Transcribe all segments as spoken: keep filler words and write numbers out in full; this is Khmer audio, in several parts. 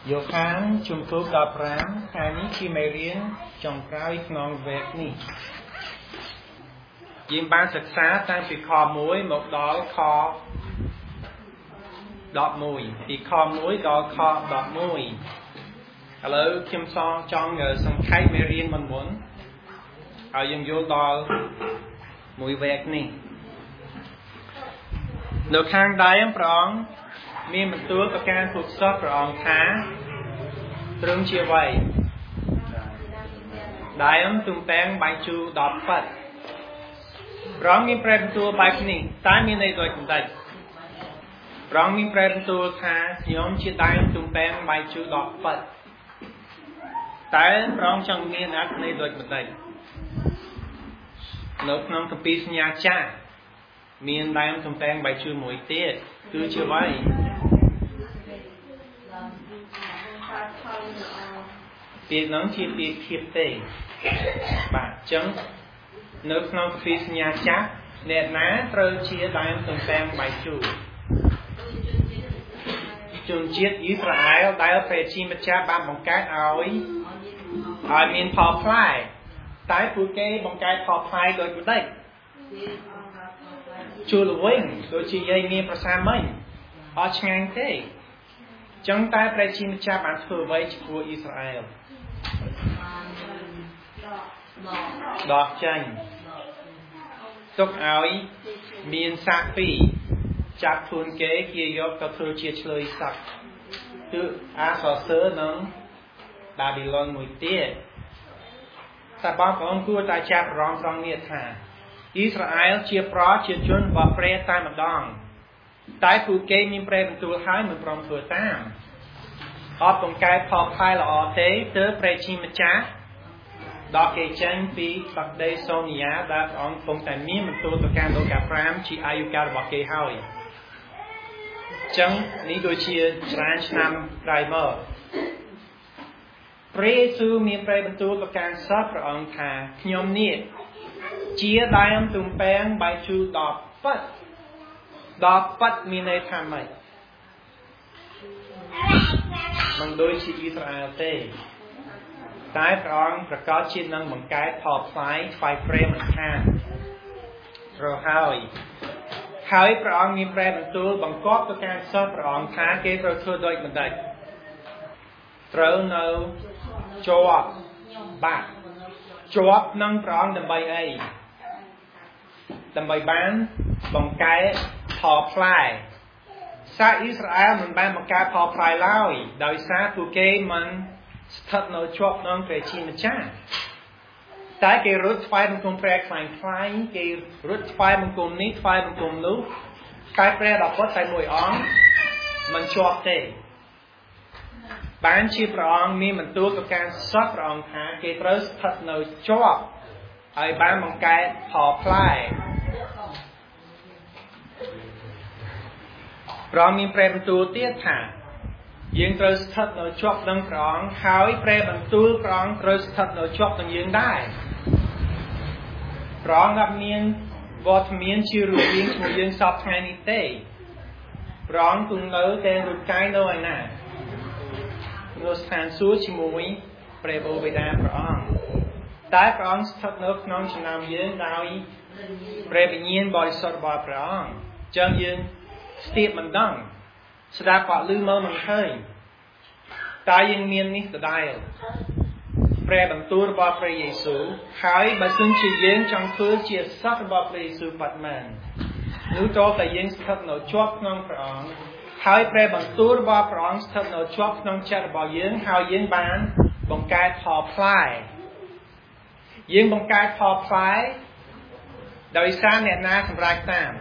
Vô kháng chung thuốc đọc rám, khai ní khi mê riêng trong cao ít ngon vẹt ní. Dìm ban sạch xá tăng vì kho muối một đó kho đọt mùi. Vì kho muối đó kho đọt mùi. Ở lâu kim son trong ngờ xong khai mê riêng mình muốn. Ở dân vô đó mùi vẹt ní. Nửa kháng đáy em prongមានបន្ទួលប្រការពុទ្ធសពព្រះអង្គថាទ្រង់ជាអ្វីដែលអំទំតែងបាយជូរដល់ប៉ាត់ព្រះអង្គមានប្រែបន្ទូលបែបនេះតែមានន័យដូចបន្តិចព្រះអង្គមានប្រែបន្ទូលថាខ្ញុំជាដើមទំតែងបាយជូរដល់ប៉ាត់តែព្រះអង្គចង់មានអត្ថន័យដូចបន្តិចនៅក្នុងគម្ពីរសញ្ញាចាស់មានដើមទំតែងបាយជូរមួយទៀតគឺជាអ្វីពាក្យនោះជាពាក្យធៀបទេបាទអញ្ចឹងនៅក្នុងគម្ពីរសញ្ញាចាស់អ្នកណាត្រូវជាដើមទំតែងបាយជូរជនជាតិអ៊ីស្រាអែលដែលព្រះជាម្ចាស់បានបង្កើតឲ្យឲ្យមានផលផ្លែតែពួកគេបង្កើតផលផ្លែដោយមិនដេចជួលវិញដូចជាយាយមានប្រសាមិញអត់ឆ្ងាញ់ទេចឹងតែព្រះជាម្ចាស់បានធ្វើអ្វីចំពោះអ៊ីស្រាអែលដកចេញទុកឲ្យមានសាកពីរចាប់ខ្លួនគេគេយកទៅធ្វើជាឆ្លើយស័ព្ទគឺអាសសើរនឹងបាប៊ីឡុនមួយទៀតតែបងប្អូនគួរតែចាប់អារម្មណ៍ត្រង់នេះថាអ៊ីស្រាអែលជាប្រជាជនរបស់ព្រះតែម្ដងតែពួកគេមានព្រះបន្ទូលហើយមិនព្រមធ្វើតាមអត់បង្កើតផលផ្លែល្អទេទើបព្រះជាម្ចាស់ដល់គេចេញពីបក្តីសូនីយ៉ាដែលព្រះអង្គគង់តែមានបន្ទូលទៅកាន់លោកអាប់រ៉ាមជាអាយុកាលរបស់គេហើយអញ្ចឹងនេះដូចជាច្រើនឆ្នាំក្រោយមកព្រះយេស៊ូវមានព្រះបន្ទូលទៅកាន់សត្វព្រះអង្គថាខ្ញុំនេះជាដើមទំពាំងបាយជូរដល់ប៉ាត់ដល់ប៉ាត់មានន័យថាម៉េចមិនដូចជាអ៊ីស្រាអែលទេតែព្រះអង្គប្រកាសជានឹងបង្កើតផលផ្លែផ្លែព្រែមិនខានរហហើយហើយព្រះអង្គមានព្រះបន្ទូលបង្គាប់ទៅកាន់សិស្សព្រះអង្គថាគេត្រូវធ្វើដូចមិនដេចត្រូវនៅជាប់បាក់ជាប់នឹងព្រះអង្គដើម្បីអីដើម្បីបានបង្កើតផលផ្លែសាអ៊ីស្រាអែលមិនបានបង្កើតផលផ្លែឡើយដោយសារពួកគេមិនស្ថិតនៅជាប់នឹងព្រះជាម្ចាស់តែគេរត់ស្វែងបង្គំព្រះខ្លាំងខ្លាំងគេរត់ស្វែងបង្គំនេះស្វែងបង្គំនោះតែព្រះដ៏ពិតតែមួយអង្គមិនជាប់ទេបានជាព្រះអង្គមានបន្ទូលទៅកាន់សត្វព្រះអង្គថាគេត្រូវស្ថិតនៅជាប់ហើយបានបង្កើតផលផ្លែព្រះអង្គមានព្រះបន្ទូលទៀតថាយើងត្រូវស្ថិតនៅជាប់នឹងព្រះអង្គហើយព្រះបន្ទូលព្រះអង្គត្រូវស្ថិតនៅជាប់នឹងយើងដែរព្រះអង្គអត់មានវត្តមានជារូបរាងជាមួយយើងសពថ្ងៃនេះទេព្រះអង្គគង់នៅតែរូបកាយនៅឯណានៅស្ថានសួគ៌ជាមួយព្រះបិតាព្រះអង្គតែព្រះអង្គស្ថិតនៅក្នុងចំណោមយើងដោយព្រះវិញ្ញាណបរិសុទ្ធរបស់ព្រះអង្គចឹងយើងស្ទាបមិនដឹងស្ដាប់ក៏ឮមើលមិនឃើញតែយើងមាននេះដដែលព្រះបន្ទូលរបស់ព្រះយេស៊ូវហើយបើសិនជាយើងចង់ធ្វើជាសត្វរបស់ព្រះយេស៊ូវបាត់មែននោះតើតែយើងស្ថិតនៅជាប់ក្នុងព្រះអង្គហើយព្រះបន្ទូលរបស់ព្រះអង្គស្ថិតនៅជាប់ក្នុងចិត្តរបស់យើងហើយយើងបានបង្កើតផលផ្លែយើងបង្កើតផលផ្លែដោយសារអ្នកណាសម្រេចតាម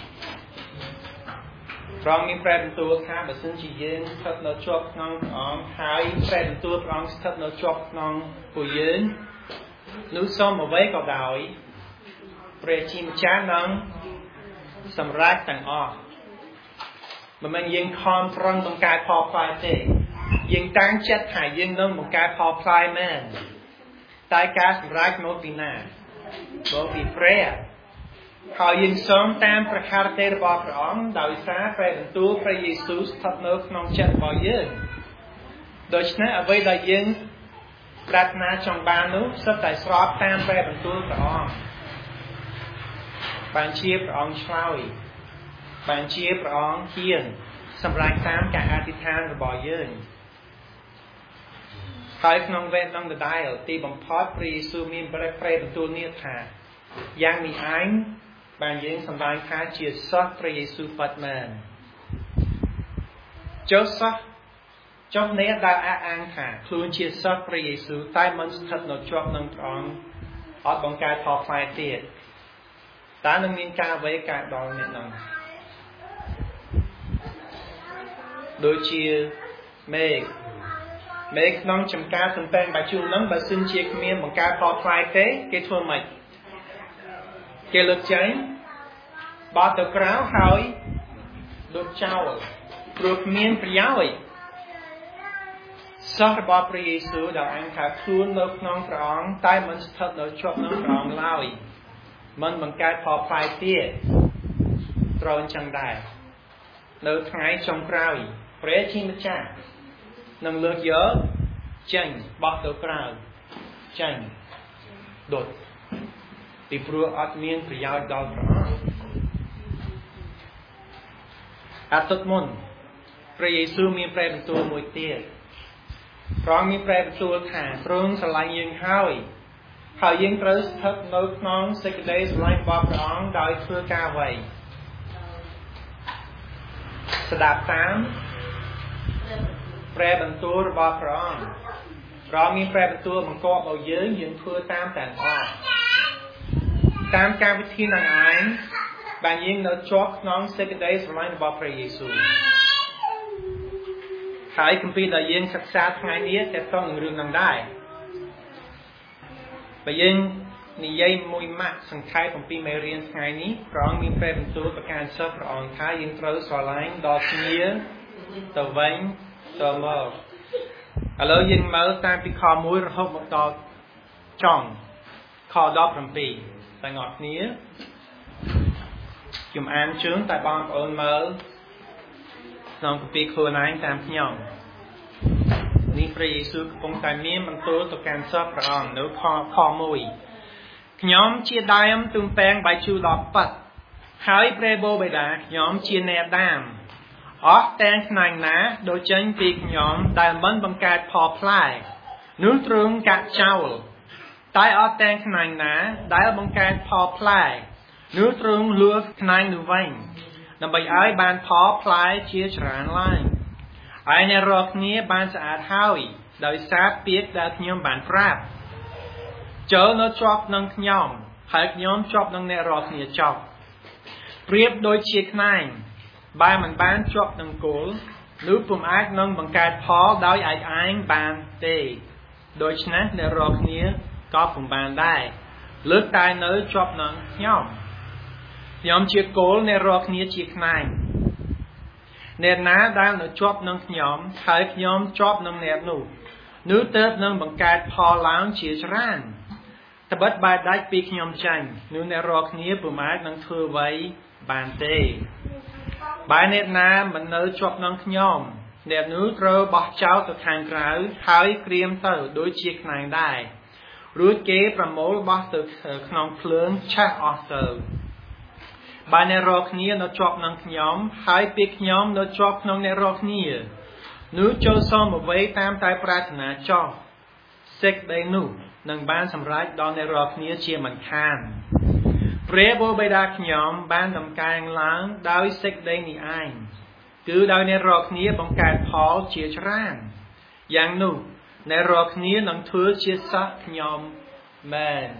ព្រះអង្គមានព្រះបន្ទូលថាបើសិនជាយើងស្ថិតនៅជាប់ក្នុងព្រះអង្គហើយព្រះបន្ទូលព្រះអង្គស្ថិតនៅជាប់ក្នុងពួកយើងនោះសូមអ្វីក៏ដោយព្រះជាម្ចាស់នឹងសម្រេចទាំងអស់មិនមែនយើងខំប្រឹងបង្កើតផលផ្លែទេយើងតាំងចិត្តថាយើងនឹងបង្កើតផលផ្លែមែនតែការសម្រេចមកពីណាមកពីព្រះហើយយើងសូមតាមព្រះハរទេរបស់ព្រះអង្គដោយសារព្រះបន្ទូលព្រះយេស៊ូវស្ថិតនៅក្នុងចិត្តរបស់យើង ហដូច្នេះអ្វីដែលយើងប្រាថ្នាចង់បាននោះសុទ្ធតែស្របតាមព្រះបន្ទូលព្រះអង្គបានជាព្រះអង្គឆ្លើយបានជាព្រះអង្គហ៊ានសម្រេចតាមការអធិដ្ឋានរបស់យើងហើយក្នុងវេទនឹងដដែលទីបំផុតព្រះយេស៊ូវមានព្រះព្រះបន្ទូលនេះថាយ៉ាងនេះឯងបានយើងសម្ដែងថាជាសិស្សព្រះយេស៊ូវពិតមែនចុះសិស្សចុះអ្នកដែលអះអាងថាខ្លួនជាសិស្សព្រះយេស៊ូវតែមិនស្ថិតនៅជាប់នឹងព្រះអង្គអត់បង្កើតផលផ្លែទៀតតើនឹងមានការអ្វីកើតដល់អ្នកនោះដូចជាមេឃមេឃក្នុងចំការសំពេងបាជូនឹងបើសិនជាគ្មានបង្កើតផលផ្លែទេគេធ្វើម៉េចគេលើកចេញបោះទៅក្រៅហើយដុតចោលព្រោះគ្មានប្រយោជន៍សិស្សរបស់ព្រះយេស៊ូវដែលអង្គថាខ្លួននៅក្នុងព្រះអង្គតែមិនស្ថិតនៅជាប់នឹងព្រះអង្គឡើយមិនបង្កើតផលផ្លែទៀតត្រូវអញ្ចឹងដែរនៅថ្ងៃចុងក្រោយព្រះជាម្ចាស់នឹងលើកយកចេញបោះទៅក្រៅចេញដុតពីព្រោះអត់មានប្រយោជន៍ដល់ព្រះអង្គអាទិត្យមុនព្រះយេស៊ូវមានព្រះបន្ទូលមួយទៀតព្រះអង្គមានព្រះបន្ទូលថាទ្រង់ស្រឡាញ់យើងហើយហើយយើងត្រូវស្ថិតនៅក្នុងសេចក្តីស្រឡាញ់របស់ព្រះអង្គដោយធ្វើការអ្វីស្ដាប់តាមព្រះបន្ទូលរបស់ព្រះអង្គព្រះអង្គមានព្រះបន្ទូលបង្គាប់ឲ្យយើងយើងធ្វើតាមទាំងអស់តាមការវិធីនឹងឯងបានយើងនៅជាប់ក្នុងសេចក្តីស្រឡាញ់របស់ព្រះយេស៊ូវហើយគម្ពីរដែលយើងសិក្សាថ្ងៃនេះតើតើនឹងរឿងនឹងដែរបើយើងនិយាយមួយម៉ាក់សង្ខេបអំពីមេរៀនថ្ងៃនេះព្រះអង្គមានព្រះបន្ទូលប្រការសិស្សព្រះអង្គថាយើងត្រូវស្រឡាញ់ដល់គ្នាទៅវិញទៅមកឥឡូវយើងមើលតាមពីខមួយរហូតមកដល់ចុងខដប់ប្រាំពីរទាំងអស់គ្នាខ្ញុំអានជើងតែបងប្អូនមើលក្នុងគម្ពីរខ្លួនឯងតាមខ្ញុំនេះព្រះយេស៊ូវកំពុងតែមានបន្ទូលទៅកាន់សិស្សព្រះអង្គនៅខខមួយខ្ញុំជាដើមទំពាំងបាយជូរដ៏ពិតហើយព្រះបូបិតាខ្ញុំជាអ្នកដាមអស់ទាំងផ្នែកណាដូចចេញពីខ្ញុំដែលមិនបង្កើតផលផ្លែនោះទ្រង់កាត់ចោលតែអស់ទាំងផ្នែកណាដែលបង្កើតផលផ្លែនោះទ្រង់លួចផ្នែកនោះវិញដើម្បីឲ្យបានផលផ្លែជាច្រើនឡើងហើយអ្នករាល់គ្នាបានស្អាតហើយដោយសារពាក្យដែលខ្ញុំបានប្រាប់ចូលនៅជាប់នឹងខ្ញុំហើយខ្ញុំជាប់នឹងអ្នករាល់គ្នាចប់ប្រៀបដូចជាខ្នែងបើមិនបានជាប់នឹងគល់នោះពុំអាចនឹងបង្កើតផលដោយឯកឯងបានទេដូច្នេះអ្នករាល់គ្នាក៏ពុំបានដែរលើកតែនៅជាប់នឹងខ្ញុំខ្ញុំជាគល់អ្នករាល់គ្នាជាខ្នែងអ្នកណាដែលនៅជាប់នឹងខ្ញុំហើយខ្ញុំជាប់នឹងអ្នកនោះនោះទើបនឹងបង្កើតផលឡើងជាច្រើនត្បិតបើដាច់ពីខ្ញុំចាញ់នោះអ្នករាល់គ្នាពុំអាចនឹងធ្វើអ្វីបានទេបើអ្នកណាមិននៅជាប់នឹងខ្ញុំអ្នកនោះត្រូវបោះចោលទៅខាងក្រៅហើយក្រៀមទៅដូចជាខ្នែងដែររួចគេប្រមូលបោះទៅក្នុងភ្លើងឆេះអស់ទៅបើអ្នករាល់គ្នានៅជាប់នឹងខ្ញុំហើយពីខ្ញុំនៅជាប់ក្នុងអ្នករាល់គ្នានោះចូលសូមអ្វីតាមតែប្រាថ្នាចោះសេចក្តីនោះនឹងបានសម្រេចដល់អ្នករាល់គ្នាជាមិនខានព្រះបូបិតាខ្ញុំបានតម្កើងឡើងដោយសេចក្តីនេះឯងគឺដោយអ្នករាល់គ្នាបង្កើតផលជាច្រើនយ៉ាងនោះអ្នករាល់គ្នានឹងធ្វើជាសិស្សខ្ញុំមែន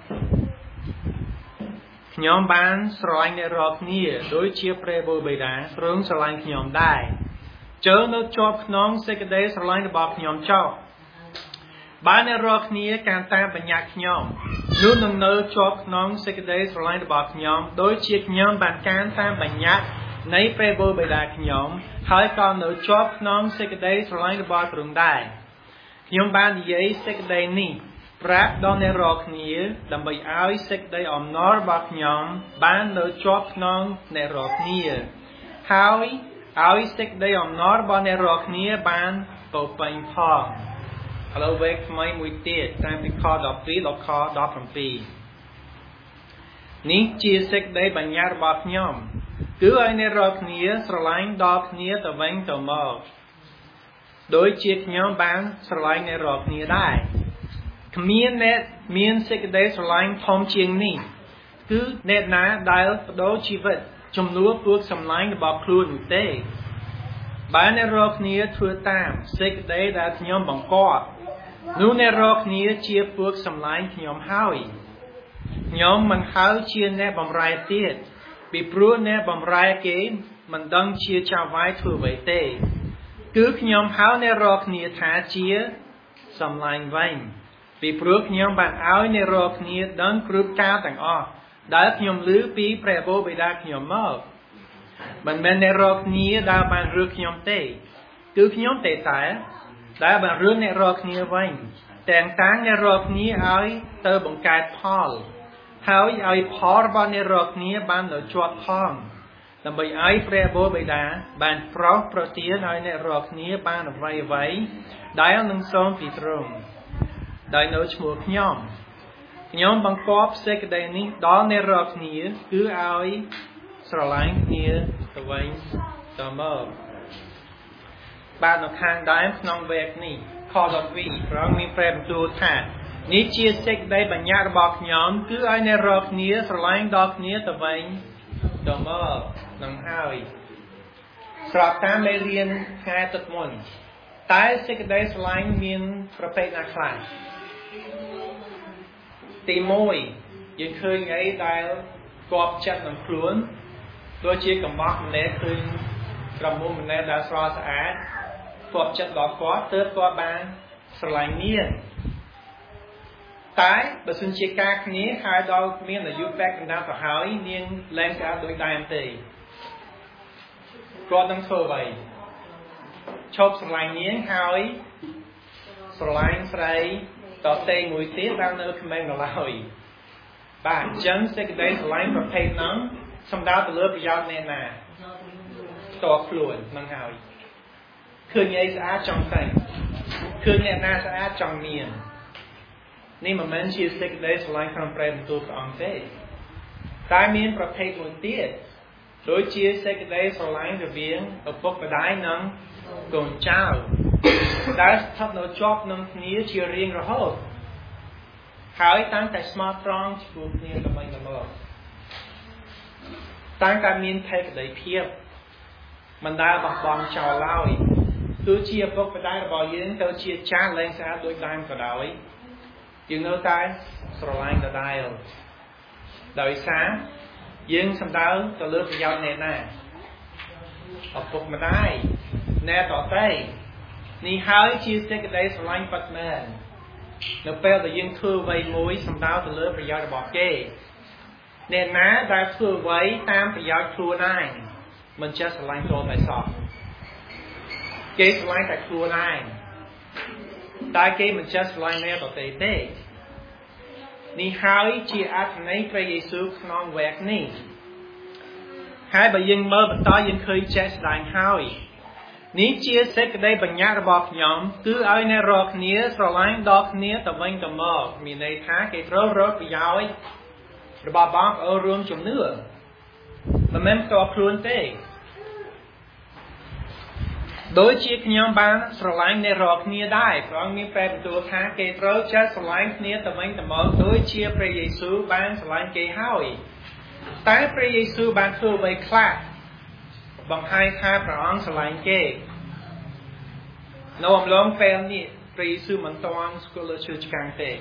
ខ្ញុំបានស្រឡាញ់អ្នករាល់គ្នាដូចជាព្រះបូបិតាទ្រង់ស្រឡាញ់ខ្ញុំដែរចូលនៅជាប់ក្នុងសេចក្តីស្រឡាញ់របស់ខ្ញុំចោះបើអ្នករាល់គ្នាកាន់តែបញ្ញត្តិខ្ញុំនោះនឹងនៅជាប់ក្នុងសេចក្តីស្រឡាញ់របស់ខ្ញុំដូចជាខ្ញុំបានកាន់តាមបញ្ញត្តិនៃព្រះបូបិតាខ្ញុំហើយក៏នៅជាប់ក្នុងសេចក្តីស្រឡាញ់របស់ទ្រង់ដែរខ្ញុំបាននិយាយសេចក្តីនេះប្រាប់ដល់អ្នករាល់គ្នាដើម្បីឲ្យសេចក្តីអំណររបស់ខ្ញុំបាននៅជាប់ក្នុងអ្នករាល់គ្នាហើយเอาสิกได้อมนอร์บอลในรอกนี้บานตัวเป็นพองเราเวกไม่มวยเตี้ยตามที่คอดอกปีดอกคอดอกfromปีนี้จีสิกได้บรรยายบอกย่อมคือไอในรอกนี้สลายดอกนี้ตัวเวงตัวมอกโดยจีกย่อมบานสลายในรอกนี้ได้ขมิ้นเน็ตมีนสิกได้สลายทอมเชียงนี้คือเน็ตน้าได้โดยชีวิตจมลัวพวกสำลังบอกครูนเต้บ้านในรอกนี้ทั่วตามสิกได้ได้ขยมบังกอดนู้ในรอกนี้เชียพวกสำลังขยมห้าวขยมมันห้าวเชียแน่บำไรเตี้ยปีปรูแน่บำไรเกมมันดังเชียชาวไว้ทั่วไว้เต้คือขยมห้าวในรอกนี้ท้าเชียสำลังไว้ปีปรูขยมบ้านเอาในรอกนี้ดังกรุบกาต่างออกได้ขยมลื้อปีแปรโบไปได้ขยมมากมันเป็นในรอกนี้ได้บานรู้ขยมเตะคือขยมเตะแต่ได้บานรู้ในรอกนี้ไว้แต่งตั้งในรอกนี้เอาเติมบังการพอลเขาเอาพอลบานในรอกนี้บานเราจวดท้องแต่ไปเอาแปรโบไปได้บานเพราะโปรตีนเอาในรอกนี้บานไว้ไว้ได้เอาหนึ่งสองปีตรงได้โน้ตหมวกขยมขยมบังกอบเสกได้นี้ดอในรอกนี้คือเอาสลายนี้ตัวไว้ตัวเมื่อบ้านนกทางได้น้องเวกนี่คอดอกวีเรามีเฟรมตัวแทนนี้เชียเสกได้บรรยายบอกขยมคือเอาในรอกนี้สลายดอกนี้ตัวไว้ตัวเมื่อน้องห้าวสอบตามในเรียนแค่ตัดมนตายเสกได้สลายมีนประเภทนักข่าตีมวยยังเคยไงได้กอบจัดน้ำคล้วนโดยเชี่ยกับบอกมันเล็กคือกระมุมมันเล็กได้สระสะอาดกอบจัดดอกกอดเติร์ดกอดบางสลายเนียนตายบัสุนเชียกาคนี้หายดอกเมียนอายุแฝงกันดาวต่อหายเนียนแรงกาโดยได้อันตีกอดต้องโชว์ไปชอบสลายเนียนหายสลายใส่ต่อเตงมวยเตี้ยตามเนื้อขมิ้นเราเลยบ้านจังสิกได้สลายประเภทนั้นสำดาวตัวเลือกประหยัดแน่นาต่อขลุ่นนังหายคืนไงสะอาดจังใส่คืนไงน่าสะอาดจังเมียนนี่มันมันชีสิกได้สลายคำแปลตัวของเต้ตายเมียนประเภทมวยเตี้ยโดยชีสิกได้สลายระเบียงเอาพวกกระได้นังกงเจ้าได้ทับเราจอบนังนี้เชียร์เรียงระหอบหายตั้งแต่สมาร์ทรองชูนี่ทำไมกันบ้างตั้งการมีนไทยกับได้เพียบมันได้บอกบอลชาวเล่าอีกตัวเชียร์พวกไปได้บอลยืนตัวเชียร์ช้าแรงสะอาดโดยได้ก็ได้ยังเนื้อตายสลายก็ได้โดยช้ายังสำดาวตัวเลือกประโยชน์แน่น่เอาพวกมาได้แน่ต่อเต้นี่หายชีสก็ได้สลายปัดแม่เราเปล่าแต่ยังคือไว้มวยสำดาวตัวเลือกประโยชน์บอกเก้เน้นนะได้คือไว้ตามประโยชน์ครัวได้มันจะสลายตัวไปสอบเกสลายแต่ครัวได้ได้เกมันจะสลายแน่ต่อเต้เต้นี่หายชีอาทในพระเยซูขนองแวกนี่หายไปยังเมื่อบัดต่อยังเคยแจ้งได้หายนี้เชียเซ็กได้บรรยายบอกยอมคือเอาในรอกนี้สลายดอกนี้แต่วันต่อมามีในท้าเกตรอรถไปยาวระบาดบ้างเอารวมจมเนื้อแต่แม่ตัวครูนเต้โดยเชียขยมบ้านสลายในรอกนี้ได้เพราะมีแปลตัวท้าเกตรอจะสลายนี้แต่วันต่อมาโดยเชียพระเยซูบ้านสลายเกหายแต่พระเยซูบ้านคือใบคลาบางให้ข้าพระองค์สลายเกศนวมล้อมแฟนนี่พระเยซูมันตอนสกุลชื่อจางเต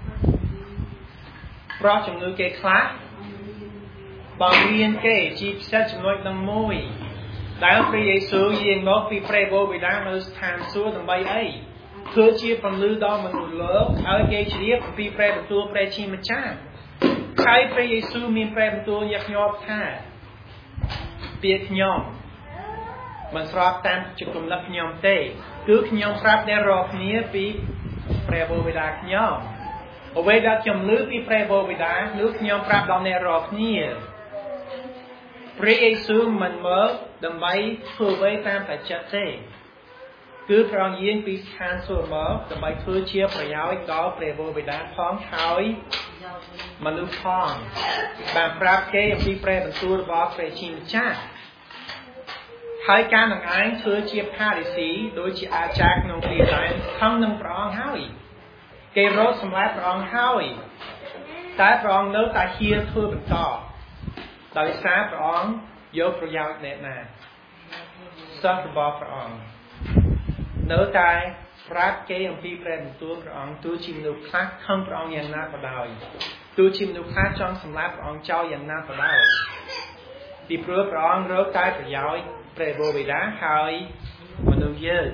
เพราะจำนวนเกศคลาบางเรียนเกศจีบเซจำนวนดังมวยแต่พระเยซูยังนกปีเปรโบวิดามาสถานสู้ดังใบไอเพื่อเชียร์พันลือดอมนุษย์เลิกเอาเกศเรียบปีเปรเป็นตัวเปรชิมจ้าใครพระเยซูมีเปรเป็นตัวยักยอบท่าเปียกยอมมันสอบตามจุดกลุ่มลักยอมเต้คือขยมครับในรอบนี้ปีเปรโบวิดาขยมเอาไว้ดักจมลื้อปีเปรโบวิดาหรือขยมครับดอมในรอบนี้พระเยซูมันเมื่อ đầm bay thua với tam phải chặt thế cứ tròn yên bị khan sủa mở đầm bay thua chia phải giáo đó để vô bị đá phóng khói mà lưu phong bàn prap kê bị pre bằng tua bó pre chim cha hai ca năng ái thua chia pha để xí đôi chị a chạc nông tiền lại không nông prong hoi kê rốt xâm lát prong hoi ta prong nấu ta chia thua bằng toដោយសារព្រះអង្គយកប្រយោជន៍អ្នកណាសិស្សរបស់ព្រះអង្គនៅតែប្រាប់គេអំពីព្រះបន្ទូលព្រះអង្គទោះជាមនុស្សខ្លះខឹងព្រះអង្គយ៉ាងណាក៏ដោយទោះជាមនុស្សខ្លះចង់សម្លាប់ព្រះអង្គចោលយ៉ាងណាក៏ដោយពីព្រោះព្រះអង្គរកតែប្រយោជន៍ព្រះបិតាហើយមនុស្សយើង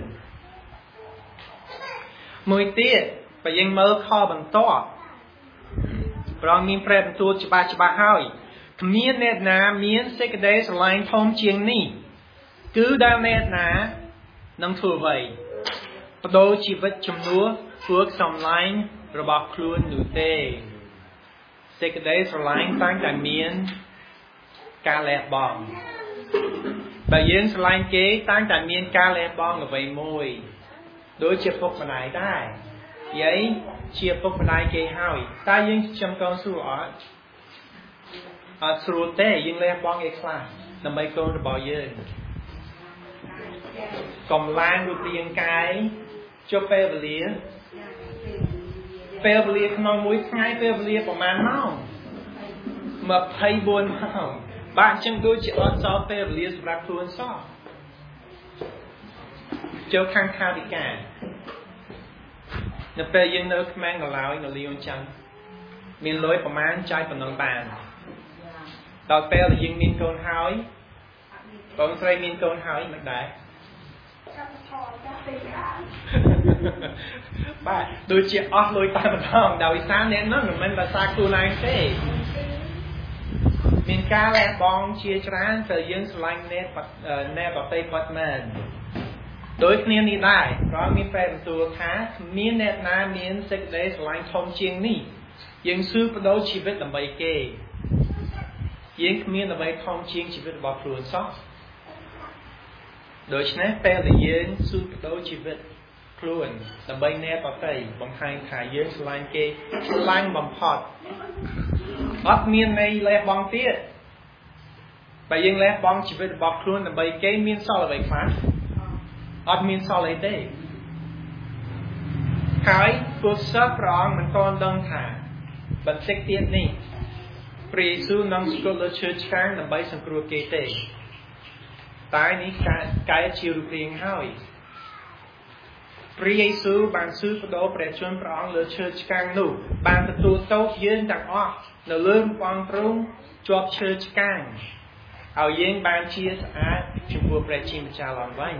មួយទៀតបើយើងមើលខបន្ទាប់ព្រះអង្គមានព្រះបន្ទូលច្បាស់ច្បាស់ហើយគ្មានអ្នកណាមានសេចក្តីស្រឡាញ់ធំជាងនេះគឺដែលអ្នកណានឹងធ្វើអ្វីបដូរជីវិតជំនួសពួកសំឡាញ់របស់ខ្លួននោះទេសេចក្តីស្រឡាញ់តែងតែមានការលះបង់បើយើងស្រឡាញ់គេតែងតែមានការលះបង់អ្វីមួយដូចជាពុកម្ដាយដែរយាយជាពុកម្ដាយគេហើយតែយើងចំកូនសួរអត់អត់ស្រួលទេយើងលះបង់អីខ្លះដើម្បីកូនរបស់យើងកំឡាងរូបរាងកាយចុះពេលវេលាពេលវេលាក្នុងមួយថ្ងៃពេលវេលាប្រហែលម៉ោងម្ភៃបួនម៉ោងបាទអញ្ចឹងដូចជាអត់សល់ពេលវេលាសម្រាប់ខ្លួនសោះចូលខាងខាវិការនៅពេលយើងនៅក្មេងកន្លោយនៅលីវអញ្ចឹងមានលុយប្រហែលចាយប៉ុណ្ណឹងបានដល់ពេលដែលយើងមានកូនហើយបងស្រីមានកូនហើយមិនដែរបាទដូចជាអស់លុយតែម្ដងដោយសារអ្នកនោះមិនមែនដោយសារខ្លួនឯងទេមានការលះបង់ជាច្រើនទៅយើងឆ្លាញ់អ្នកអ្នកបតីបាត់មែនដោយគ្នានេះដែរព្រោះមានព្រះបន្ទូលថាគ្មានអ្នកណាមានសេចក្តីឆ្លាញ់ធំជាងនេះយើងស៊ឺបដូរជីវិតដើម្បីគេយើងគ្មានអ្វីធំជាងជីវិតរបស់ខ្លួនសោះដូច្នេះពេលដែលយើងស៊ឺបដូរជីវិតខ្លួនដើម្បីអ្នកបតីបង្ហាញថាយើងឆ្លាញ់គេឆ្លាញ់បំផុតអត់មានន័យលះបង់ទៀតបើយើងលះបង់ជីវិតរបស់ខ្លួនដើម្បីគេមានសល់អ្វីខ្លះអត់មានសល់អីទេហើយពួកសិស្សព្រះអង្គមិនទាន់ដឹងថាបន្តិចទៀតនេះព្រះយេស៊ូវនឹងស្គត់លើឈើឆ្កាងដើម្បីសង្គ្រោះគេទេតែនេះកែជារូបរាងហើយព្រះយេស៊ូវបានស៊ឺបដូរព្រះជន្មព្រះអង្គលើឈើឆ្កាងនោះបានទទួលទោសយើងទាំងអស់នៅលើបងទ្រូងជាប់ឈើឆ្កាងឲ្យយើងបានជាស្អាតចំពោះព្រះជាម្ចាស់ឡើងវិញ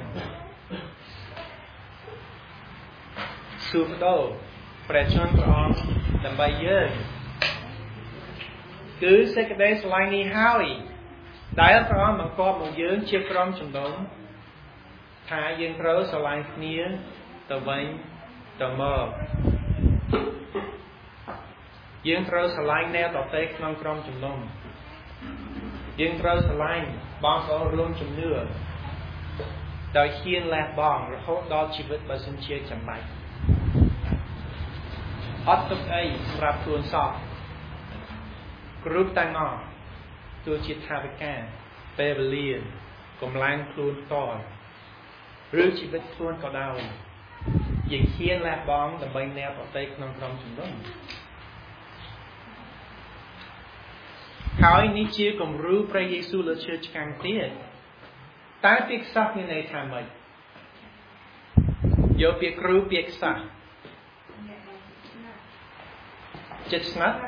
ស៊ឺបដូរព្រះជន្មព្រះអង្គដើម្បីយើងគឺសេចក្តីស្រឡាញ់នេះហើយដែលព្រះអង្គបង្គាប់មកយើងជាក្រុមជំនុំថាយើងត្រូវស្រឡាញ់គ្នាទៅវិញទៅមកយើងត្រូវស្រឡាញ់អ្នកដទៃក្នុងក្រុមជំនុំយើងត្រូវស្រឡាញ់បងប្អូនរួមជំនឿដោយហ៊ានលះបង់រហូតដល់ជីវិតបើសិនជាចាំបាច់អត់ទុកអីសម្រាប់ខ្លួនសោះគ្រប់ទាំងអស់ទោះជាថាវិការពេលវេលាកម្លាំងខ្លួនផ្ទាល់ឬជីវិតខ្លួនក៏ដោយយើងហ៊ានលះបង់ដើម្បីអ្នកដទៃក្នុងក្រុមជំនុំហើយនេះជាគំរូព្រះយេស៊ូវលើឈើឆ្កាងទៀតតើពាក្យខ្សោះមានន័យថាម៉េចយកពាក្យគ្រូពាក្យខ្សោះចិត្តស្ងាត់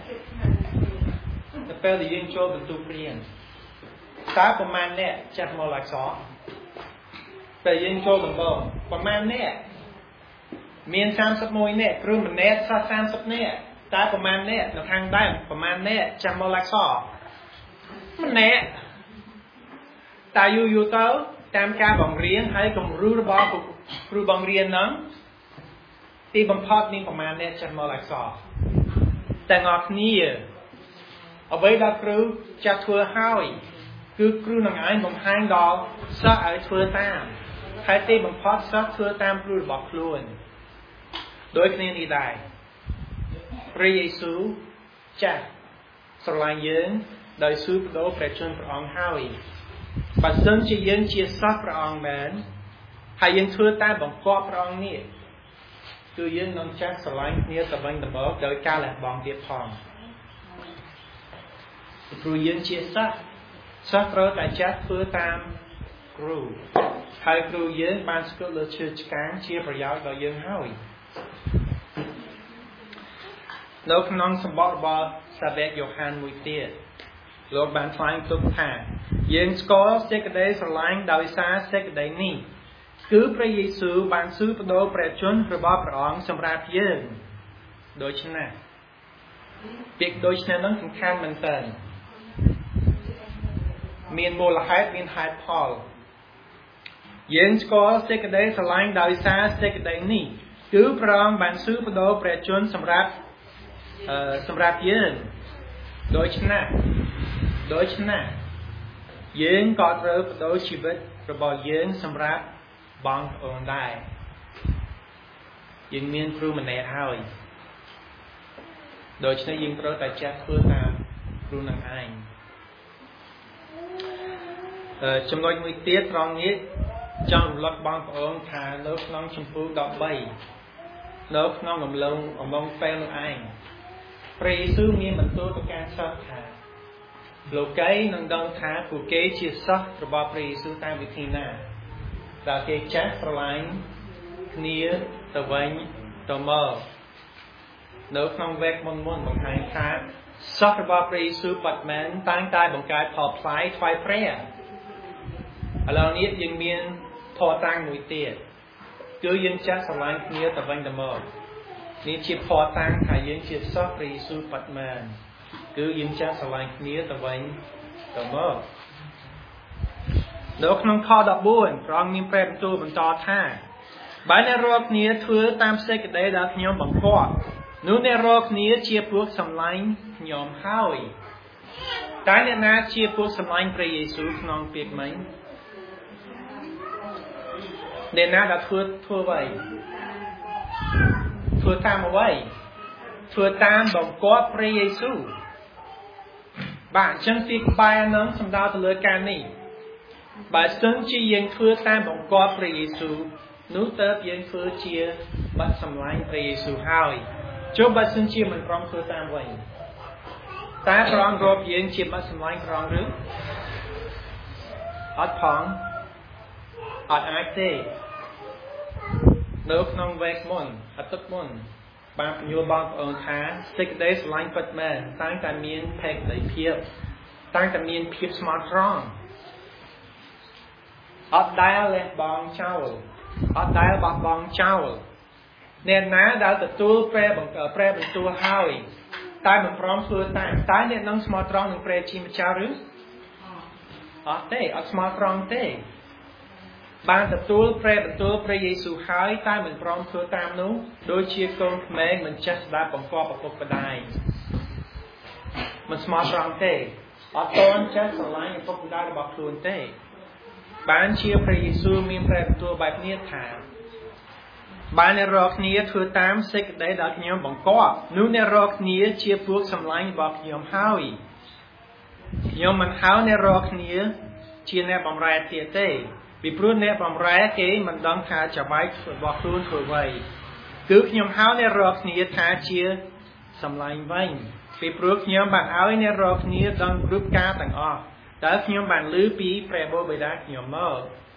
តែពេលដែលយើងចូលបន្ទប់រៀនតើប្រមាណអ្នកចាស់មកអក្សរពេលយើងចូលដំបូងប្រមាណអ្នកមានសាមសិបមួយនាក់គ្រូម្នាក់សិស្សសាមសិបនាក់តើប្រមាណអ្នកនៅខាងដើមប្រមាណអ្នកចាស់មកអក្សរម្នាក់តែយូរយូរទៅតាមការបង្រៀនហើយគំរូរបស់គ្រូបង្រៀនហ្នឹងទីបំផុតមានប្រមាណអ្នកចាស់មកអក្សរទាំងអស់គ្នាអ្វីដែលគ្រូចាស់ធ្វើហើយ cứ cư năng ai bằng hai đó sát ở thưa tam hai tê bằng phát sát thưa tam cư bọc luôn đối với nên đi đạiព្រះយេស៊ូវចាស់ស្រឡាញ់យើងដោយស៊ូបដូរព្រះជន្មព្រះអង្គហើយបើសិនជាយើងជាសត្វព្រះអង្គមែនហើយយើងធ្វើតែបង្គាប់ព្រះអង្គនេះគឺយើងនឹងចាស់ស្រឡាញ់គ្នាទៅវិញទៅមកដោយការលះបង់ទៀតផងព្រោះយើងជាសត្វសត្វត្រូវតែចាស់ធ្វើតាមគ្រូហើយគ្រូយើងបានស្គាល់លើឈើឆ្កាងជាប្រយោជន៍ដល់យើងហើយនៅក្នុងសម្បត្តិរបស់សាវកយ៉ូហានមួយទៀតលោកបានថ្លែងទុកថាយើងស្គាល់សេចក្តីស្រឡាញ់ដោយសារសេចក្តីនេះគឺព្រះយេស៊ូវបានស៊ូបដូរព្រះជន្មរបស់ព្រះអង្គសម្រាប់យើងដូច្នេះពាក្យដូច្នេះនឹងសំខាន់មែនទែនមានមូលហេតុមានហេតុផលយើងស្គាល់សេចក្តីស្រឡាញ់ដោយសារសេចក្តីនេះគឺព្រះអង្គបានស៊ូបដូរព្រះជន្មសម្រាប់អឺសម្រាប់យើងដូច្នេះដូច្នេះយើងក៏ត្រូវបដូរជីវិតរបស់យើងសម្រាប់បងប្អូនដែរយើងមានគ្រូម្នាក់ហើយដូច្នេះយើងត្រូវតែចេះធ្វើតាមគ្រូនឹងឯងអឺចំណុចមួយទៀតត្រង់នេះចង់រំលឹកបងប្អូនថានៅក្នុងជំពូកដប់បីនៅក្នុងអំឡុងអំឡុងពេលនោះឯងព្រះយេស៊ូវមានបន្ទូលទៅកាន់សិស្សថាលោកីនឹងដឹងថាពួកគេជាសិស្សរបស់ព្រះយេស៊ូវតាមវិធីណាដែលគេចាស់ស្រឡាញ់គ្នាទៅវិញទៅមកនៅក្នុងវគ្គមុនមុនបង្ហាញថាសិស្សរបស់ព្រះយេស៊ូវបាត់មែនតែងតែបង្កើតផលផ្លែថ្វាយព្រះឥឡូវនេះយើងមានធម៌តាំងមួយទៀតគឺយើងចាស់ស្រឡាញ់គ្នាទៅវិញទៅមកនេះជាភ័ស្តុតាងថាយើងជាសិស្សព្រះយេស៊ូវពិតមែនគឺយើងចាស់ស្រឡាញ់គ្នាទៅវិញទៅមកនៅក្នុងខដប់បួនព្រះអង្គមានព្រះបន្ទូលបន្តថាបើអ្នករាល់គ្នាធ្វើតាមសេចក្តីដែលខ្ញុំបង្គាប់នោះអ្នករាល់គ្នាជាពួកសម្លាញ់ខ្ញុំហើយតែអ្នកណាជាពួកសម្លាញ់ព្រះយេស៊ូវក្នុងពាក្យមិញអ្នកណាដែលធ្វើធ្វើអ្វីធ្វើតាមអ្វីធ្វើតាមបង្គាប់ព្រះយេស៊ូវបាទអញ្ចឹងទីក្បែរនឹងសំដៅទៅលើការនេះបើសិនជាយើងធ្វើតាមបង្គាប់ព្រះយេស៊ូវនោះតើយើងធ្វើជាបាត់សម្លាញ់ព្រះយេស៊ូវហើយចុះបើសិនជាមិនព្រមធ្វើតាមវិញតើព្រះអង្គរាប់យើងជាបាត់សម្លាញ់ព្រះអង្គឬអត់ផងអត់អាចទេនៅក្នុងវេកមុនអត់ទឹកមុនបានពន្យល់បងប្អូនថាសេចក្តីស្រឡាញ់ពិតមែនតែងតែមានភក្តីភាពតែងតែមានភាពស្មោះត្រង់អត់ដែលលះបង់ចោលអត់ដែលបោះបង់ចោលអ្នកណាដែលទទួលព្រះព្រះបន្ទូលហើយតែមិនព្រមធ្វើតាមតែអ្នកនឹងស្មោះត្រង់នឹងព្រះជាម្ចាស់ឬអត់ទេអត់ស្មោះត្រង់ទេបានទទួលព្រះបន្ទូលព្រះយេស៊ូវហើយតែមិនព្រមធ្វើតាមនោះដូចជាកូនក្មេងមិនចេះស្ដាប់បង្គាប់ឪពុកម្ដាយមិនស្មោះត្រង់ទេអត់តន់ចេះស្រឡាញ់ឪពុកម្ដាយរបស់ខ្លួនទេបានជាព្រះយេស៊ូវមានព្រះបន្ទូលបែបនេះថាបានអ្នករាល់គ្នាធ្វើតាមសេចក្តីដែលខ្ញុំបង្គាប់នោះអ្នករាល់គ្នាជាពួកសម្លាញ់របស់ខ្ញុំហើយខ្ញុំមិនហៅអ្នករាល់គ្នាជាអ្នកបម្រើទៀតទេពីព្រោះអ្នកបម្រើគេមិនដឹងថាចបែករបស់ខ្លួនធ្វើអ្វីគឺខ្ញុំហៅអ្នករាល់គ្នាថាជាសម្លាញ់វិញពីព្រោះខ្ញុំបានឲ្យអ្នករាល់គ្នាដឹងគ្រប់ការទាំងអស់តើខ្ញុំបានឮពីព្រះបិតាខ្ញុំមក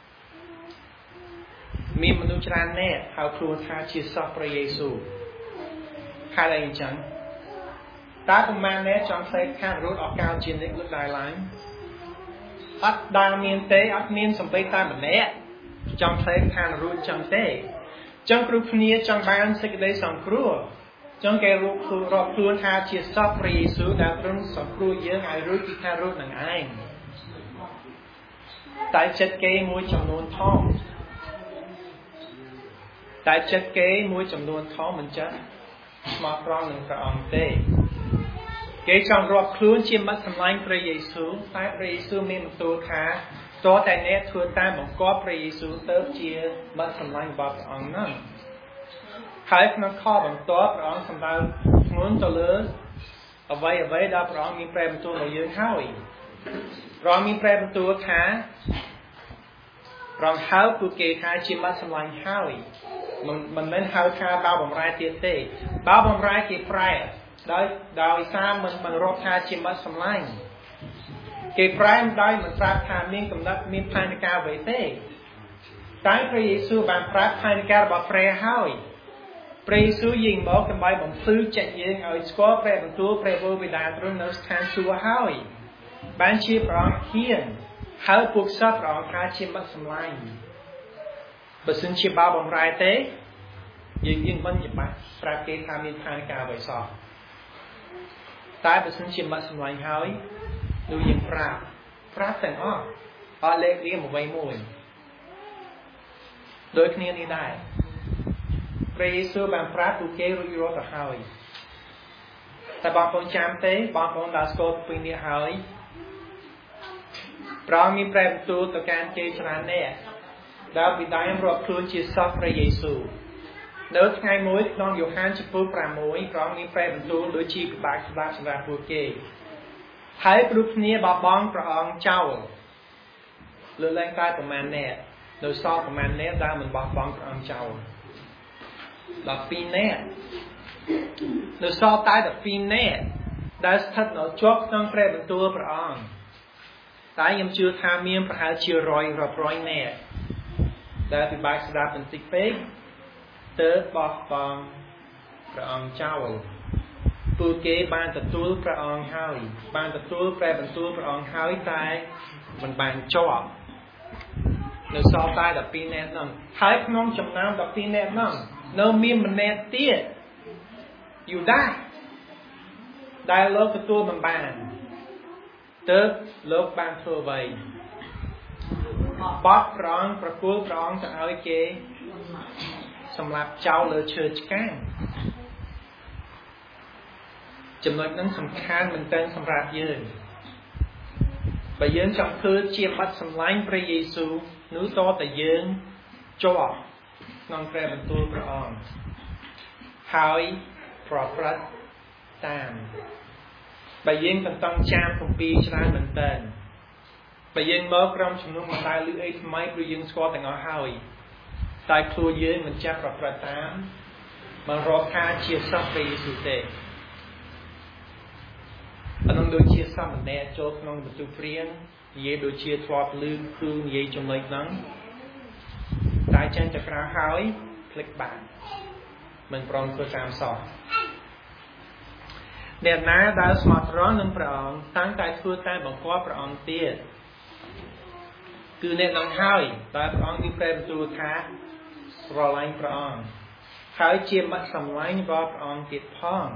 មានមនុស្សច្រើនណាស់ហៅខ្លួនថាជាសិស្សព្រះយេស៊ូវហើយអីចឹងតើប្រមាណអ្នកចង់ផ្សេងខាងរត់អកោជានិកលើកដៃឡើងអត់ដែលមានទេអត់មានសំបីតែម្នាក់ចង់ផ្សេងខាងរួចចឹងទេចឹងគ្រប់គ្នាចង់បានសេចក្តីសង្គ្រោះចឹងគេរូបខ្លួនរាប់ខ្លួនថាជាសិស្សព្រះយេស៊ូវដែលទ្រង់សង្គ្រោះយើងឲ្យរួចពីខាងរួចនឹងឯងតែចិត្តគេមួយចំនួនធំតែចិត្តគេមួយចំនួនធំមិនចេះស្មោះត្រង់នឹងព្រះអង្គទេគេចង់រាប់ខ្លួនជាមិត្តសម្លាញ់ព្រះយេស៊ូវតែព្រះយេស៊ូវមានបន្ទូលថាតើតែអ្នកធ្វើតាមបង្គាប់ព្រះយេស៊ូវទៅជាមិត្តសម្លាញ់របស់ព្រះអង្គហ្នឹងហើយក្នុងខបន្ទាប់ព្រះអង្គសម្ដៅធ្ងន់ទៅលើអ្វីអ្វីដែលព្រះអង្គមានព្រះបន្ទូលដល់យើងហើយព្រះអង្គមានព្រះបន្ទូលថាព្រះអង្គហៅពួកគេថាជាមិត្តសម្លាញ់ហើយមិនមិនមែនហៅថាបៅបំរែទៀតទេបៅបំរែគេប្រែដោយដោយសារមិនមិនរាប់ថាជាមិត្តសម្លាញ់គេប្រែដោយមិនប្រាប់ថាមានកំណត់មានផែនការអ្វីទេតែព្រះយេស៊ូវបានប្រាប់ផែនការរបស់ព្រះហើយព្រះយេស៊ូវយាងមកដើម្បីបំភ្លឺចិត្តយើងឲ្យស្គាល់ព្រះបន្ទូលព្រះវរបិតាទ្រង់នៅស្ថានសួគ៌ហើយបានជាព្រះអង្គហ៊ានហៅពួកសត្វព្រះអង្គថាជាមិត្តសម្លាញ់បើសិនជាបៅបំរែទេយើងយើងមិនច្បាស់ប្រាប់គេថាមានផែនការអ្វីសោះតែបើសិនជាមិត្តសម្លាញ់ហើយដូចយើងប្រាប់ប្រាប់ទាំងអស់អត់លេខរៀងអ្វីមួយដូចគ្នានេះដែរព្រះយេស៊ូវបានប្រាប់ពួកគេរួចរាល់ទៅហើយតែបងប្អូនចាំទេបងប្អូនដែលស្គាល់ពីនេះហើយព្រះអង្គមានព្រះបន្ទូលទៅកាន់គេច្រើនអ្នកដែលបិតារាប់ខ្លួនជាសត្វព្រះយេស៊ូវនៅថ្ងៃមួយក្នុងយ៉ូហានចំពោះប្រាំមួយព្រះអង្គមានព្រះបន្ទូលដូចជាពិបាកស្ដាប់សម្រាប់ពួកគេហើយគ្រប់គ្នាបបងព្រះអង្គចោលលើលែងតែប្រមាណអ្នកនៅសល់ប្រមាណអ្នកដែលមិនបោះបង់ព្រះអង្គចោលដប់ពីរនាក់នៅសល់តែដប់ពីរនាក់ដែលស្ថិតនៅជាប់ក្នុងព្រះបន្ទូលព្រះអង្គតែខ្ញុំជឿថាមានប្រហែលជារយរាប់រយនាក់ដែលពិបាកស្ដាប់បន្តិចពេកទើបបោះបង់ព្រះអង្គចោលពួកគេបានទទួលព្រះអង្គហើយបានទទួលព្រះបន្ទូលព្រះអង្គហើយតែមិនបានជាប់នៅសល់តែដប់ពីរនាក់ហ្នឹងហើយក្នុងចំណោមដប់ពីរនាក់ហ្នឹងនៅមានម្នាក់ទៀតយូដាសដែលលោកទទួលមិនបានទើបលោកបានធ្វើអ្វីបោះព្រះអង្គប្រគល់ព្រះអង្គទៅឲ្យគេសម្រាប់ចោលលើឈើឆ្កាងចំណុចហ្នឹងសំខាន់មែនទែនសម្រាប់យើងបើយើងចង់ធ្វើជាមិត្តសម្លាញ់ព្រះយេស៊ូវនោះតើតែយើងជាប់ក្នុងព្រះបន្ទូលព្រះអង្គហើយប្រព្រឹត្តតាមបើយើងបន្តចាំគម្ពីរច្រើនមែនតើបើយើងមកក្រុមជំនុំមិនដែលឮអីថ្មីព្រោះយើងស្គាល់ទាំងអស់ហើយតែខ្លួនយើងមិនចាប់ប្រព្រឹត្តតាមមករកថាជាសត្វព្រះយេស៊ូវទេអានោះដូចជាសាមណេរចូលក្នុងបន្ទូលព្រាងនិយាយដូចជាធ្លាប់ឮគឺនិយាយចំណុចហ្នឹងតែចេញទៅក្រៅហើយភ្លេចបាត់មិនប្រងធ្វើតាមសោះអ្នកណាដែលស្មោះត្រង់នឹងព្រះអង្គតាំងតែធ្វើតែបង្គាប់ព្រះអង្គទៀតគឺអ្នកនឹងហើយតែព្រះអង្គមានព្រះបន្ទូលថាស្រឡាញ់ព្រះអង្គហើយជាមិត្តសម្លាញ់របស់ព្រះអង្គទៀតផង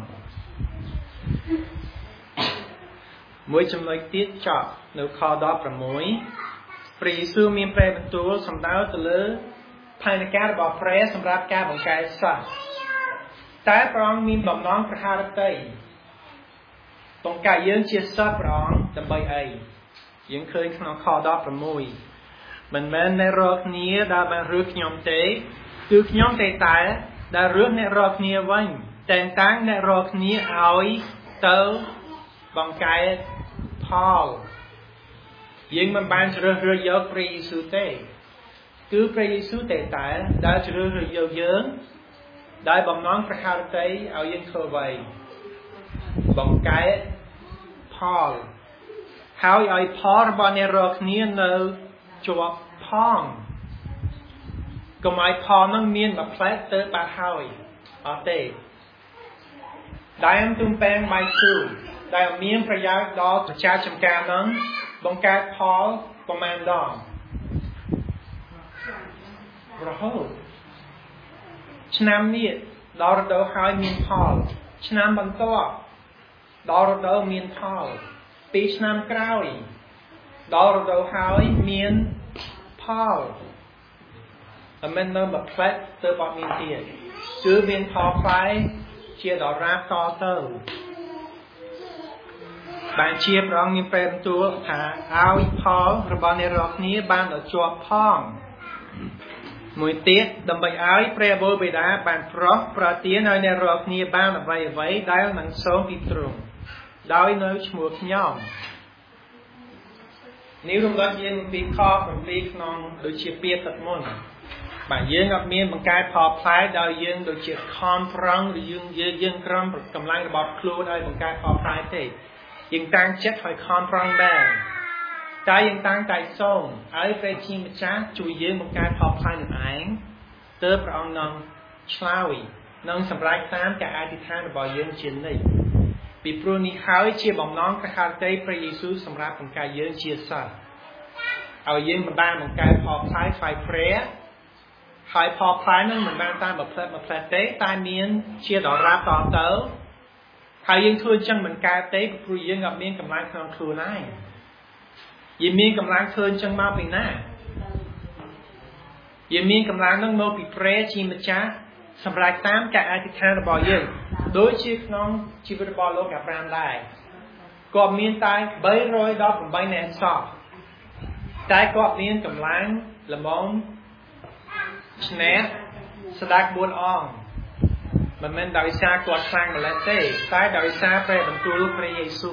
មួយចំណុចទៀតចប់នៅខដប់ប្រាំមួយព្រះយេស៊ូវមានព្រះបន្ទូលសម្ដៅទៅលើផែនការរបស់ព្រះសម្រាប់ការបង្កើតសត្វតែព្រះអង្គមានបំណងប្រហារតីបង្កើតយើងជាសត្វព្រះអង្គដើម្បីអីយើងឃើញក្នុងខដប់ប្រាំមួយមិនមែនអ្នករកគ្នាដែលបានរើសខ្ញុំទេគឺខ្ញុំទេតែដែលរើសអ្នករកគ្នាវិញតែងតាំងអ្នករកគ្នាឲ្យទៅបង្កើតផលយើងមិនបានជ្រើសរើសយកព្រះយេស៊ូវទេគឺព្រះយេស៊ូវទេតែដែលជ្រើសរើសយកយើងដែលបំណងប្រហារតីឲ្យយើងធ្វើអ្វីបង្កើតផលហើយឲ្យផលរបស់អ្នករកគ្នានៅជាប់ផងកុំឲ្យផលនឹងមានមួយផ្លែទៅបាត់ហើយអត់ទេដើមទំពាំងបាយជូរដែលមានប្រយោជន៍ដល់ប្រជាចម្ការនឹងបង្កើតផលប្រមាណដងរហូតឆ្នាំនេះដល់រដូវហើយមានផលឆ្នាំបន្ទាប់ដល់រដូវមានផលពីរឆ្នាំក្រោយដល់រដូវហើយមានផលតែមិននៅមួយផ្លែទៅបត់មានទៀតគឺមានផលផ្លែជាដរាបតទៅហ bạn chia prong như phèm tua thả áo phó rồi bọn này rọc ní bạn ở chùa phong mùi tiết đầm bạch áo pre bôi bề đá bạn prok pra tiến ở này rọc ní bạn ở vầy vấy đáy nắng sớm bị trùng đói nơi chmua nhóm nếu không có riêng bị khó và bị non đối chia biệt thật môn bạn dương ngọc miên bằng cái phò phái đòi dương đối chia con prong đối dương dương dương cầm cầm lăng bọt klu đây bằng cái phò phái thế dương tăng chết hỏi con prong đàn cái dương tăng tại sông ấy về chim chát chui dương bằng cái phò phái được ánh tớ prong non chlawi non sầm rai tám cái ai thì than bỏ dương chiến này bị pru ní khái chia bằng non cái hạt tây pre Giêsu sầm rai bằng cái dương chia sẻเอายิงมันบ้านมันกลายพอพลายไฟเพลย์หายพอพลายนั่นมันบ้านตามแบบเพลย์แบบเพลย์เต้ตายเมียนเชียร์ดอกราต่อเต๋อหายยิงคืนจังมันกลายเต้ปลุยยิงกับเมียนกำลังทำคืนได้ยิงเมียนกำลังคืนจังมาเป็นหน้ายิงเมียนกำลังนั่งโมปิเพลย์ชีมจ้าสำหรับตามการอธิษฐานบ่อยยิงโดยชีพน้องชีวิตบอลโลกกับรามได้ก็เมียนตายใบโรยดอกใบแหนสอบtrái có miếng cầm láng là món snap sadak buôn on mà mình đòi xa quạt sang mà lên thế trái đòi xa về bằng tu lúc về Giêsu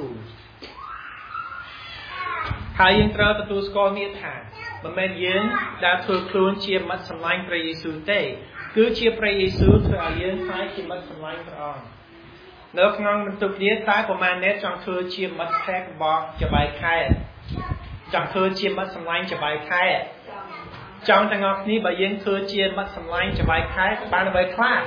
hai yên trơ tu score miết thả mà mình yên đã thừa khuôn chia mất sầm lanh về Giêsu thế cứ chia về Giêsu thừa yên trái chia mất sầm lanh về on nếu ngon mình tục điết trái của mình nét trong thừa chia mất thép bò cho bài khai chẳng thưa chia mất sầm lanh cho bài khai trong thằng ngọc ní bà yên thưa chia mất sầm lanh cho bài khai bạn là bài khai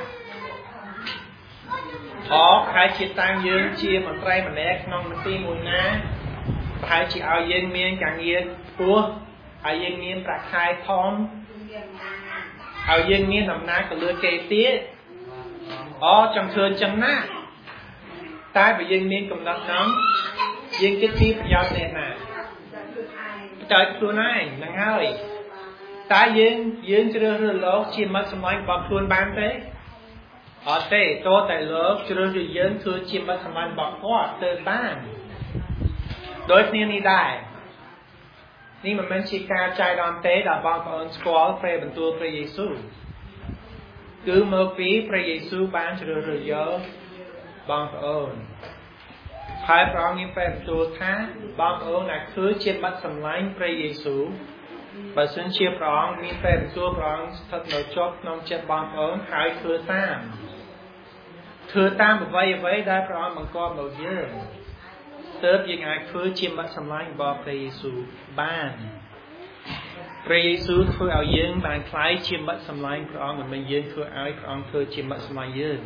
ó khai chia tăng dương chia một trai mà nét non mình ti mùi ná khai chỉ ao yên miên càng yên tua ao yên miên bạc khai thom ao yên miên nằm ná cả lừa kê tía ó trong thưa chân ná tai bà yên miên cầm đọc nóng yên cái tiếp giao nè nè trờiខ្លួនឯងហ្នឹងហើយតែយើងយើងជ្រើសរើសលោកជាមិត្តសម្លាញ់របស់ខ្លួនបានទេអត់ទេតើតែលោកជ្រើសរើសយើងធ្វើជាមិត្តសម្លាញ់របស់គាត់ទៅបានដូចគ្នានេះដែរនេះមិនមែនជាការចែកដំទេដល់បងប្អូនស្គាល់ព្រះបន្ទូលព្រះយេស៊ូវគឺមកពីព្រះយេស៊ូវបានជ្រើសរើសយកបងប្អូនហើយព្រះអង្គមានព្រះបន្ទូលថាបងប្អូនដែលគឺជាបាត់សម្លាញ់ព្រះយេស៊ូវបើសិនជាព្រះអង្គមានព្រះបន្ទូលព្រះអង្គស្ថិតនៅជាប់ក្នុងចិត្តបងប្អូនហើយធ្វើតាមធ្វើតាមអ្វីអ្វីដែលព្រះអង្គបង្គាប់មកយើងទើបយើងអាចធ្វើជាបាត់សម្លាញ់របស់ព្រះយេស៊ូវបានព្រះយេស៊ូវធ្វើឲ្យយើងបានខ្លាយជាបាត់សម្លាញ់ព្រះអង្គមិនមែនយើងធ្វើឲ្យព្រះអង្គធ្វើជាបាត់សម្លាញ់យើង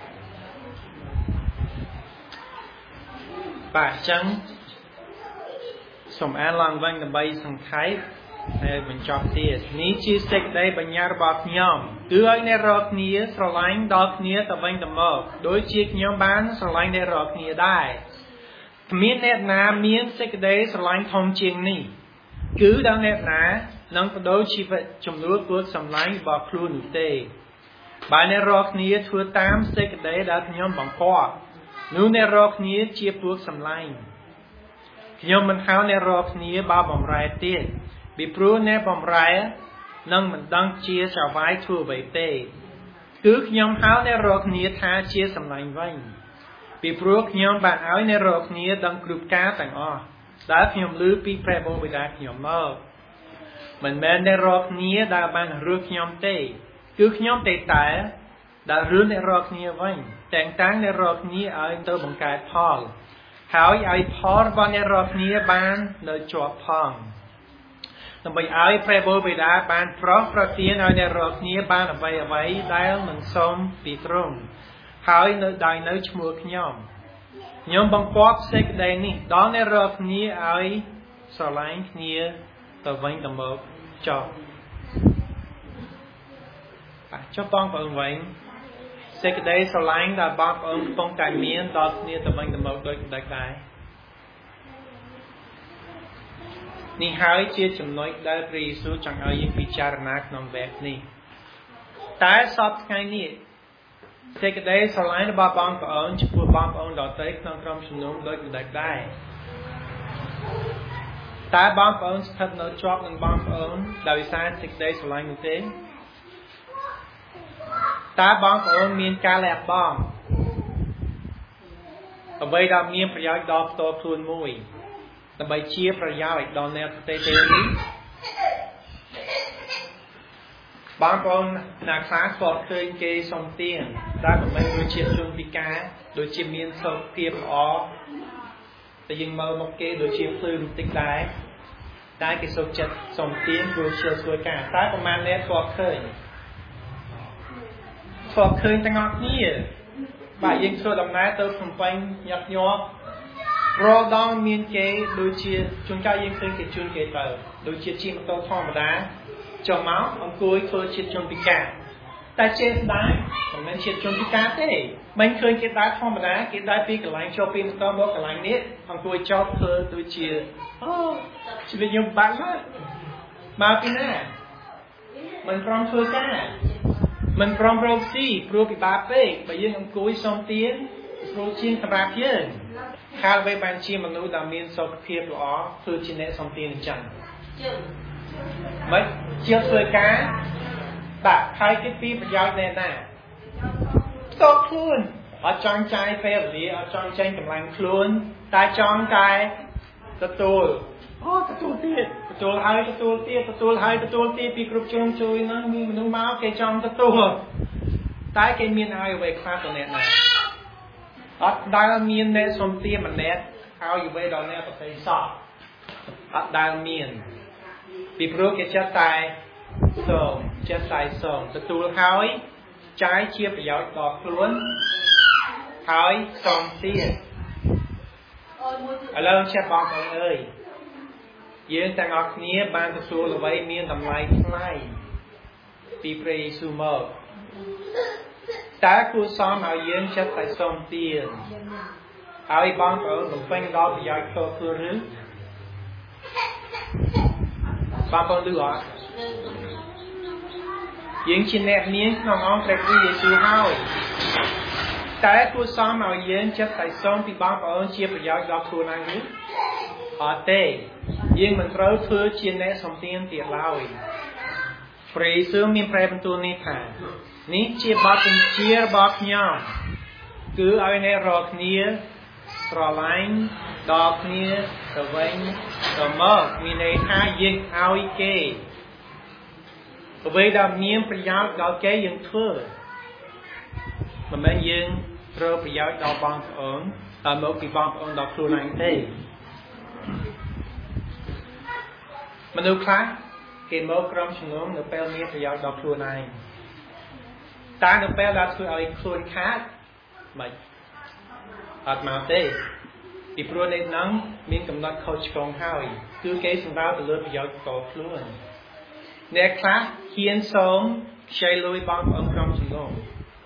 បាទអញ្ចឹងសូមអានឡើងវិញដើម្បីសង្ខេបហើយបញ្ចប់ទៀតនេះជាសេចក្តីបញ្ញត្តិរបស់ខ្ញុំគឺឲ្យអ្នករាល់គ្នាស្រឡាញ់ដល់គ្នាទៅវិញទៅមកដូចជាខ្ញុំបានស្រឡាញ់អ្នករាល់គ្នាដែរគ្មានអ្នកណាមានសេចក្តីស្រឡាញ់ធំជាងនេះគឺដល់អ្នកណានឹងបដូរជីវិតជំនួសពួកសម្លាញ់របស់ខ្លួននោះទេបើអ្នករាល់គ្នាធ្វើតាមសេចក្តីដែលខ្ញុំបង្គាប់នោះអ្នករាល់គ្នាជាពួកសម្លាញ់ខ្ញុំមិនហៅអ្នករាល់គ្នាបើបំរែទៀតពីព្រោះអ្នកបំរែនឹងមិនដឹងជាចៅវាយធ្វើអ្វីទេគឺខ្ញុំហៅអ្នករាល់គ្នាថាជាសម្លាញ់វិញពីព្រោះខ្ញុំបានឲ្យអ្នករាល់គ្នាដឹងគ្រប់ការទាំងអស់ដែលខ្ញុំឮពីព្រះបិតាខ្ញុំមកមិនមែនអ្នករាល់គ្នាដែលបានរើសខ្ញុំទេគឺខ្ញុំទេតែដែលរើសអ្នករាល់គ្នាវិញតែងតាំងអ្នករាល់គ្នាឲ្យទៅបង្កើតផលហើយឲ្យផលរបស់អ្នករាល់គ្នាបាននៅជាប់ផងដើម្បីឲ្យព្រះបិតាបានប្រោសប្រទានឲ្យអ្នករាល់គ្នាបានអ្វីអ្វីដែលមិនសមពីទ្រង់ហើយនៅដោយនៅឈ្មោះខ្ញុំខ្ញុំបង្គាប់សេចក្តីនេះដល់អ្នករាល់គ្នាឲ្យស្រឡាញ់គ្នាទៅវិញទៅមកចុះបាទចុះបងប្អូនវិញសេចក្តីស្រឡាញ់ដែលបងប្អូនកំពុងតែមានដល់គ្នាទៅវិញទៅមកដូចដែរដែរនេះហើយជាចំណុចដែលព្រះយេស៊ូវចង់ឲ្យយើងពិចារណាក្នុងវគ្គនេះតែសពថ្ងៃនេះសេចក្តីស្រឡាញ់របស់បងប្អូនចំពោះបងប្អូនដទៃក្នុងក្រុមជំនុំដូចដែរដែរ ta bom ơn thật nó chọcនឹងបងប្អូនដោយសារសេចក្តីស្រឡាញ់នោះទេតើបងប្អូនមានការលះបង់អ្វីដែលមានប្រយោជន៍ដល់ផ្ទាល់ខ្លួនមួយដើម្បីជាប្រយោជន៍ដល់អ្នកដទៃទេនេះបងប្អូនណាខ្លះគាត់ឃើញគេសុំទានតែមិនមែនដូចជាជនពិការដូចជាមានសុខភាពល្អតែយើងមើលមកគេដូចជាភ្លឺបន្តិចដែរតែគេសុខចិត្តសុំទានព្រោះជាស្រួយការតែប្រហែលអ្នកគាត់ឃើញគាត់ឃើញទាំងអស់គ្នាបាទយើងធ្វើដំណើរទៅភ្នំពេញញាប់ញាប់រកដល់មានគេដូចជាជួនកាលយើងឃើញគេជួនគេទៅដូចជាជិះម៉ូតូធម្មតាចុះមកអង្គុយធ្វើជាជនពិការតែជាស្ដាយមិនមែនជាជនពិការទេមិនឃើញគេដើរធម្មតាគេដើរពីកន្លែងចូលពីម៉ូតូមកកន្លែងនេះអង្គុយចោតធ្វើដូចជាអូជីវិតខ្ញុំបាក់ណាស់មកពីណាមិនព្រមធ្វើការមិនព្រមរកស៊ីព្រោះពិបាកពេកបើយើងអង្គុយសុំទានព្រោះជាងសម្រាប់យើងហើយបើបានជាមនុស្សដែលមានសុខភាពល្អធ្វើជាអ្នកសុំទានអញ្ចឹងមិនជាធ្វើការបាទហើយគេពីប្រយោជន៍ណែណាផ្ទាល់ខ្លួនអត់ចង់ចាយពេលវេលាអត់ចង់ចេញកម្លាំងខ្លួនតែចង់តែទទួលអូទទួលទៀតទទួលហើយទទួលទៀតទទួលហើយទទួលទៀតពីគ្រប់ជ្រុងជ្រោយហ្នឹងមានមនុស្សមកគេចង់ទទួលតែគេមានឲ្យអ្វីខ្លះទៅអ្នកណាអត់ដែលមានអ្នកសុំទានម្នាក់ឲ្យអ្វីដល់អ្នកប្រទេសសោះអត់ដែលមានពីព្រោះគេចិត្តតែសូមចិត្តតែសូមទទួលហើយចាយជាប្រយោជន៍ដល់ខ្លួនហើយសុំទៀតឥឡូវចិត្តបងប្អូនអើយយើងទាំងអស់គ្នាបានទទួលអ្វីមានតម្លៃថ្លៃពីព្រះយេស៊ូវមកតើគួរសមឲ្យយើងចិត្តតែសុំទៀតហើយបងប្អូនបំពេញដល់ប្រយោជន៍ផ្ទាល់ខ្លួនឬបងប្អូនឮអត់យើងជាអ្នកមានក្នុងអង្គព្រះគ្រីស្ទយេស៊ូវហើយតែគួរសមឲ្យយើងចិត្តតែសុំពីបងប្អូនជាប្រយោជន៍ដល់ខ្លួនឯងឬអត់ទេយើងមិនត្រូវធ្វើជាអ្នកសំទានទៀតឡើយព្រះយេស៊ូវមានព្រះបន្ទូលនេះថានេះជាបទបញ្ជារបស់ខ្ញុំគឺឲ្យអ្នករាល់គ្នាស្រឡាញ់ដល់គ្នាទៅវិញទៅមកមានន័យថាយើងឲ្យគេអ្វីដែលមានប្រយោជន៍ដល់គេយើងធ្វើមិនមែនយើងត្រូវប្រយោជន៍ដល់បងប្អូនតែមកពីបងប្អូនដល់ខ្លួនឯងទេមនុស្សខ្លះគេមកក្រុមជំនុំនៅពេលមានប្រយោជន៍ដល់ខ្លួនឯងតែនៅពេលដែលធ្វើឲ្យខ្លួនខាតមិនអត់មកទេពីព្រោះនេះហ្នឹងមានកំណត់ខុសឆ្គងហើយគឺគេសម្រាប់ទៅលើប្រយោជន៍តខ្លួនអ្នកខ្លះហ៊ានសូមខ្ចីលុយបងប្អូនក្រុមជំនុំ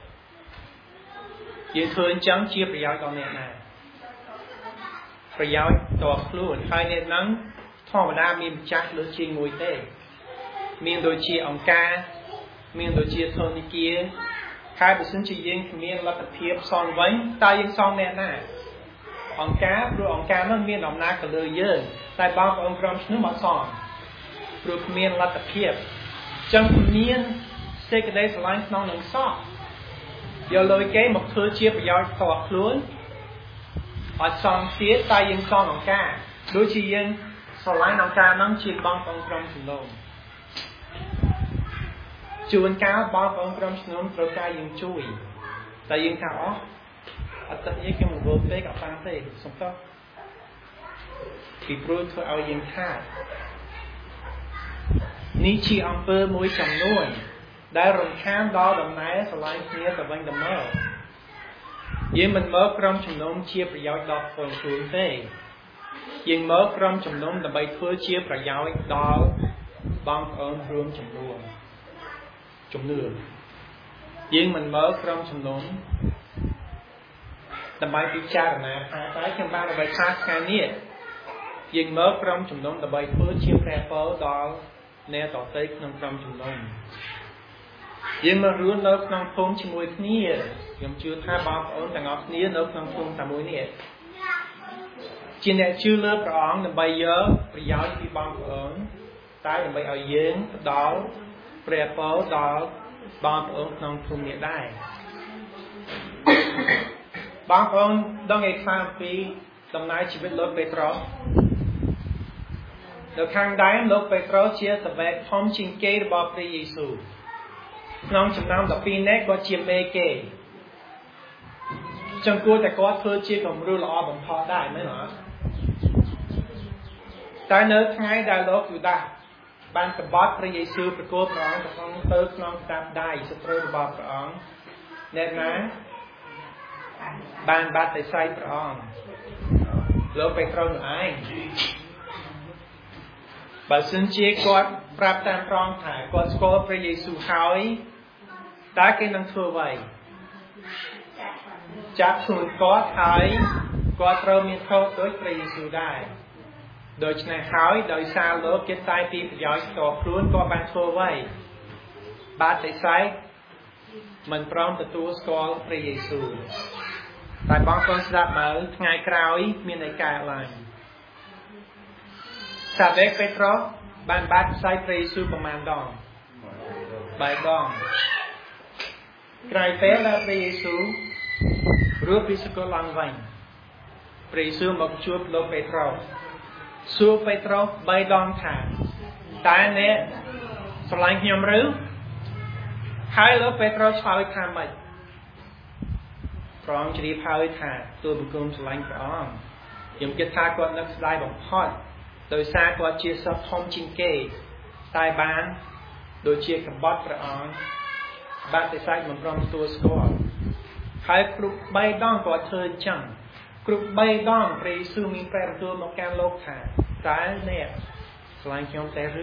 យើងធ្វើអញ្ចឹងជាប្រយោជន៍ដល់អ្នកណាប្រយោជន៍តខ្លួនហើយអ្នកហ្នឹងធម្មតាមានម្ចាស់លើជាងមួយទេមានដូចជាអង្គការមានដូចជាធនាគារហើយបើសិនជាយើងគ្មានលទ្ធភាពសងវិញតើយើងសងអ្នកណាអង្គការព្រោះអង្គការនោះមានអំណាចទៅលើយើងតែបងប្អូនក្រុមជំនុំអត់សងព្រោះគ្មានលទ្ធភាពចឹងមានសេចក្តីស្រឡាញ់ក្នុងនឹងសោះយកលុយគេមកធ្វើជាប្រយោជន៍ផ្ទាល់ខ្លួនអត់សងទៀតតែយើងសងអង្គការដូចជាយើងស្រឡាញ់អង្គការហ្នឹងជាបងប្អូនក្រុមជំនុំជួនកាលបងប្អូនក្រុមជំនុំត្រូវការយើងជួយតែយើងថាអោះអត់ទឹកនេះគេមិនវល់ពេកអត់បានទេសុំតោះពីព្រោះធ្វើឲ្យយើងខាតនេះជាអំពើមួយចំនួនដែលរំខានដល់ដំណើរស្រឡាញ់គ្នាទៅវិញទៅមកយើងមិនមកក្រុមជំនុំជាប្រយោជន៍ដល់ខ្លួនខ្លួនទេយើងមកក្រុមជំនុំដើម្បីធ្វើជាប្រយោជន៍ដល់បងប្អូនរួមចំនួនជំនឿយើងមិនមកក្រុមជំនុំដើម្បីពិចារណាថាតើខ្ញុំបានអ្វីខ្លះថ្ងៃនេះយើងមកក្រុមជំនុំដើម្បីធ្វើជាព្រះពរដល់អ្នកដទៃក្នុងក្រុមជំនុំយើងមករស់នៅក្នុងភូមិជាមួយគ្នាខ្ញុំជឿថាបងប្អូនទាំងអស់គ្នានៅក្នុងភូមិតែមួយនេះជាអ្នកជឿលើព្រះអង្គដើម្បីយកប្រយោជន៍ពីបងប្អូនតែដើម្បីឲ្យយើងផ្ដល់ព្រះពរដល់បងប្អូនក្នុងភូមិនេះដែរបងប្អូនដឹងឯខ្លះពីដំណើរជីវិតលោកពេត្រុសនៅខាងដើមលោកពេត្រុសជាសាវកធំជាងគេរបស់ព្រះយេស៊ូវក្នុងចំណោមដប់ពីរនាក់គាត់ជាមេគេចឹងគួរតែគាត់ធ្វើជាគំរូល្អបំផុតដែរមែនទេតែនៅថ្ងៃដែលលោកយូដាសបានក្បត់ព្រះយេស៊ូវប្រគល់ព្រះអង្គទៅក្នុងទៅក្នុងស្ដាប់ដៃសត្រូវរបស់ព្រះអង្គអ្នកណាបានបាត់ទៅស្អីព្រះអង្គលោកពេត្រុសនោះឯងបើសិនជាគាត់ប្រាប់តាមត្រង់ថាគាត់ស្គាល់ព្រះយេស៊ូវហើយតើគេនឹងធ្វើអ្វីចាប់ខ្លួនគាត់ហើយគាត់ត្រូវមានខុសដូចព្រះយេស៊ូវដែរដូច្នេះហើយដោយសារលោកគេតែពីប្រយោជន៍ផ្ទាល់ខ្លួនក៏បានធ្វើអ្វីបាត់ទៅស្អីមិនព្រមទទួលស្គាល់ព្រះយេស៊ូវតែបងប្អូនស្ដាប់មើលថ្ងៃក្រោយមានឯកាឡើងសាវកពេត្រុសបានបាត់ផ្សាយព្រះយេស៊ូវប្រមាណដងបែបដងក្រោយពេលដែលព្រះយេស៊ូវរួចពីសកលឡើងវិញព្រះយេស៊ូវមកជួបលោកពេត្រុសសួរពេត្រុសបីដងថាតើអ្នកស្រឡាញ់ខ្ញុំឬហើយលោកពេត្រុសឆ្លើយថាម៉េចព្រះអង្គជ្រាបហើយថាទូលបង្គំស្រឡាញ់ព្រះអង្គខ្ញុំគិតថាគាត់នឹកស្ដាយបំផុតដោយសារគាត់ជាសិស្សធំជាងគេតែបានដូចជាកបត់ព្រះអង្គបាត់ទៅសាច់មិនព្រមទទួលស្គាល់ហើយគ្រប់បីដងគាត់ធ្វើអញ្ចឹងគ្រប់បីដងព្រះយេស៊ូវមានព្រះបន្ទូលមកកាន់លោកថាតើអ្នកស្រឡាញ់ខ្ញុំទេឬ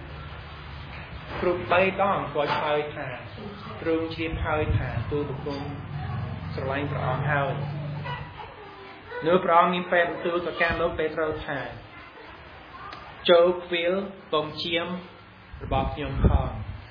គ្រប់បីដងគាត់ឆ្លើយថាទ្រង់ជ្រាបហើយថាទូលបង្គំស្រឡាញ់ព្រះអង្គហើយនៅព្រះអង្គមានព្រះបន្ទូលទៅកាន់លោកពេត្រុសថាចូលខ្វៀលពងជៀមរបស់ខ្ញុំផង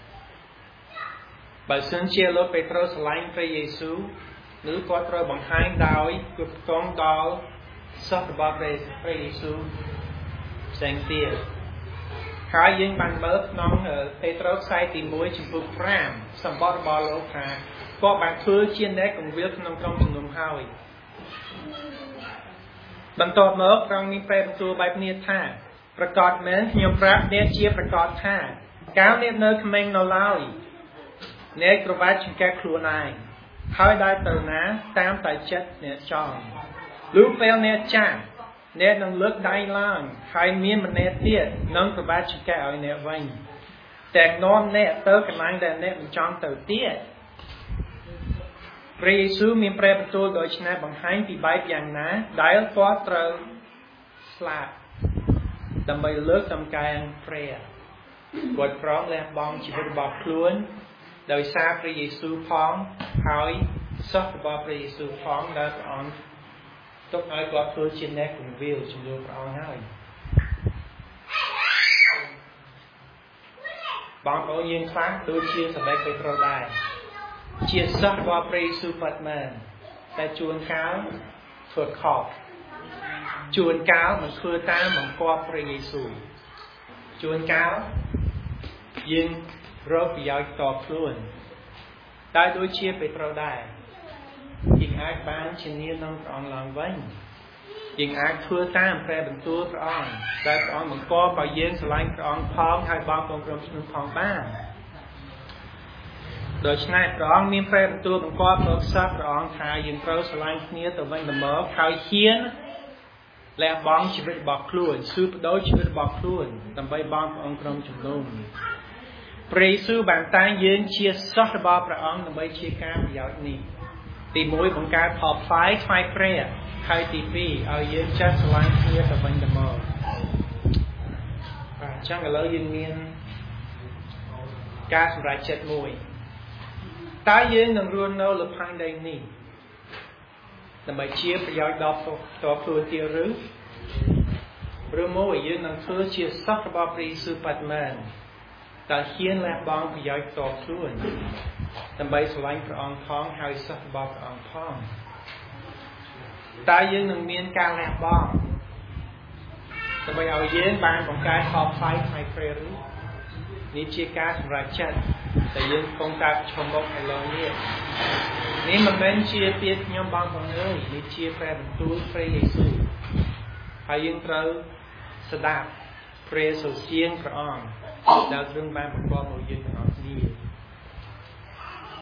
បើសិនជាលោកពេត្រុសស្រឡាញ់ព្រះយេស៊ូវឬគាត់ត្រូវបង្ហាញដោយគ្រប់កងដល់សិស្សរបស់ព្រះយេស៊ូវផ្សេងទៀតហើយយើងបានមើលក្នុងពេត្រុសខ្សែទីមួយចំពុកប្រាំសម្បត្តិរបស់លោកថាគាត់បានធ្វើជាអ្នកកង្វៀលក្នុងក្រុមជំនុំហើយបន្ទាប់មកត្រង់មានព្រះបន្ទូលបែបនេះថាប្រកាសមែនខ្ញុំប្រាប់អ្នកជាប្រកាសថាកាលអ្នកនៅក្មេងនៅឡើយអ្នកក្រវ៉ាត់ចង្កេះខ្លួនឯងហើយដើរទៅណាតាមតែចិត្តអ្នកចង់លុះពេលអ្នកចាស់អ្នកនឹងលើកដៃឡើងហើយមានម្នាក់ទៀតនឹងក្រវ៉ាត់ចង្កេះឲ្យអ្នកវិញតែនាំអ្នកទៅកន្លែងដែលអ្នកមិនចង់ទៅទៀតព្រះយេស៊ូវមានព្រះបន្ទូលដូច្នេះបង្ហាញពីបែបយ៉ាងណាដែលគាត់ត្រូវស្លាប់ដើម្បីលើកតម្កើងព្រះគាត់ព្រមលះបង់ជីវិតរបស់ខ្លួនដោយសារព្រះយេស៊ូវផងហើយសិស្សរបស់ព្រះយេស៊ូវផងដែលព្រះអង្គទុកឲ្យគាត់ធ្វើជាអ្នកគង្វាលជំនួសព្រះអង្គហើយបងប្អូនយើងខ្លះដូចជាសាវកពេត្រុសដែរជាសិស្សរបស់ព្រះយេស៊ូវពិតមែនតែជួនកាលធ្វើខុសជួនកាលមិនធ្វើតាមបង្គាប់ព្រះយេស៊ូវជួនកាលយើងរកប្រយោជន៍តខ្លួនតែដូចជាពេត្រុសដែរយើងអាចបានឈាននឹងព្រះអង្គឡើងវិញយើងអាចធ្វើតាមព្រះបន្ទូលព្រះអង្គដែលព្រះអង្គបង្គាប់ឲ្យយើងស្រឡាញ់ព្រះអង្គផងហើយបងប្អូនក្រុមជំនុំផងបានដូច្នេះព្រះអង្គមានព្រះបន្ទូលបង្គាប់ដល់សិស្សព្រះអង្គថាយើងត្រូវស្រឡាញ់គ្នាទៅវិញទៅមកហើយហ៊ានលះបង់ជីវិតរបស់ខ្លួនស៊ូបដូរជីវិតរបស់ខ្លួនដើម្បីបងប្អូនក្រុមជំនុំព្រះយេស៊ូវបានតែងយើងជាសិស្សរបស់ព្រះអង្គដើម្បីជាការប្រយោជន៍នេះទីមួយបង្កើតផលផ្សាយថ្វាយព្រះហើយទីពីរឲ្យយើងចេះស្រឡាញ់គ្នាទៅវិញទៅមកបាទអញ្ចឹងឥឡូវយើងមានការសម្រេចចិត្តមួយតើយើងនឹងរស់នៅលើផែនដីនេះដើម្បីជាប្រយោជន៍ដល់ផ្ទាល់ខ្លួនទៀតឬឬមួយយើងនឹងធ្វើជាសិស្សរបស់ព្រះយេស៊ូវពិតមែនតើហ៊ានលះបង់ប្រយោជន៍ផ្ទាល់ខ្លួនដើម្បីស្រឡាញ់ព្រះអង្គផងហើយសិស្សរបស់ព្រះអង្គផងតើយើងនឹងមានការលះបង់ដើម្បីឲ្យយើងបានបង្កើតផលផ្សាយផ្នែកព្រះឬនេះជាការសម្រេចចិត្តដែលយើងកំពុងតែឈមមុខឥឡូវនេះនេះមិនមែនជាពាក្យខ្ញុំបងប្អូនអើយនេះជាព្រះបន្ទូលព្រះយេស៊ូវហើយយើងត្រូវស្ដាប់ព្រះសូរសៀងព្រះអង្គដែលទ្រង់បានបង្គាប់មកយើងទាំងអស់គ្នា